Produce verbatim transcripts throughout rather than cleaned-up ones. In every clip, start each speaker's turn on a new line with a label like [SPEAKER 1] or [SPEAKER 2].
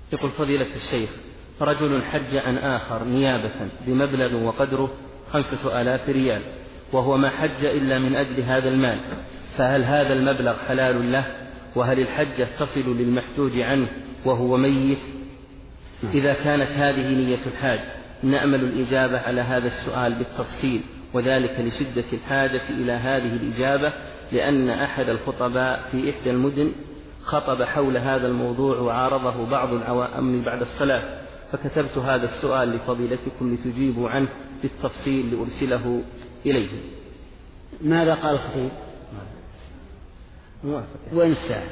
[SPEAKER 1] يقول فضيلة الشيخ: رجل حج عن آخر نيابة بمبلغ وقدره خمسة آلاف ريال، وهو ما حج إلا من أجل هذا المال، فهل هذا المبلغ حلال له؟ وهل الحجة تصل للمحجوج عنه وهو ميت؟ إذا كانت هذه نية الحاج نأمل الإجابة على هذا السؤال بالتفصيل، وذلك لشدة الحاجة إلى هذه الإجابة، لأن أحد الخطباء في إحدى المدن خطب حول هذا الموضوع وعارضه بعض العوام بعد الصلاة، فكتبت هذا السؤال لفضيلتكم لتجيبوا عنه بالتفصيل لأرسله إليه.
[SPEAKER 2] ماذا قال الخطيب؟ وين الساعة؟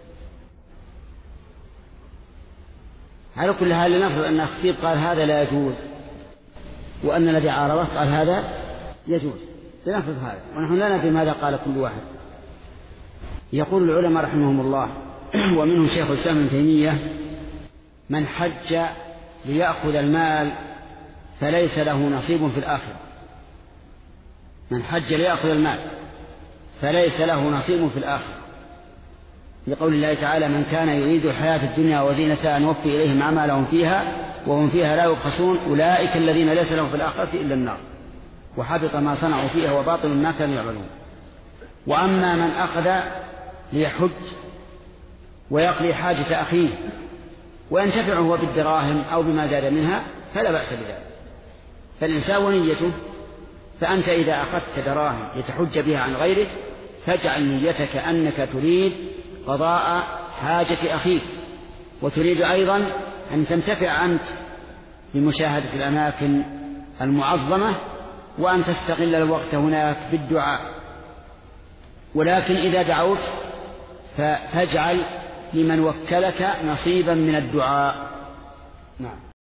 [SPEAKER 2] على كل حال لنفرض أن الخطيب قال هذا لا يجوز، وأن الذي عارضه قال هذا يجوز، لنفرض هذا، ونحن لا ندري ماذا قال كل واحد. يقول العلماء رحمهم الله ومنهم شيخ الإسلام ابن تيمية: من حج ليأخذ المال فليس له نصيب في الآخرة. من حج ليأخذ المال فليس له نصيب في الآخرة، لقول الله تعالى: من كان يريد الحياة الدنيا وزينتها نوفي إليهم أعمالهم فيها وهم فيها لا يبخسون أولئك الذين ليس لهم في الآخرة إلا النار وحبط ما صنعوا فيها وباطل ما كانوا يعملون. وأما من أخذ ليحج ويقضي حاجة أخيه وينتفع هو بالدراهم أو بما زاد منها فلا بأس بذلك، فالإنسان ونيته. فأنت إذا أخذت دراهم لتحج بها عن غيرك فاجعل نيتك أنك تريد قضاء حاجة أخيك، وتريد أيضا أن تنتفع أنت بمشاهدة الأماكن المعظمة وأن تستغل الوقت هناك بالدعاء. ولكن إذا دعوت فاجعل لمن وكلك نصيبا من الدعاء. نعم.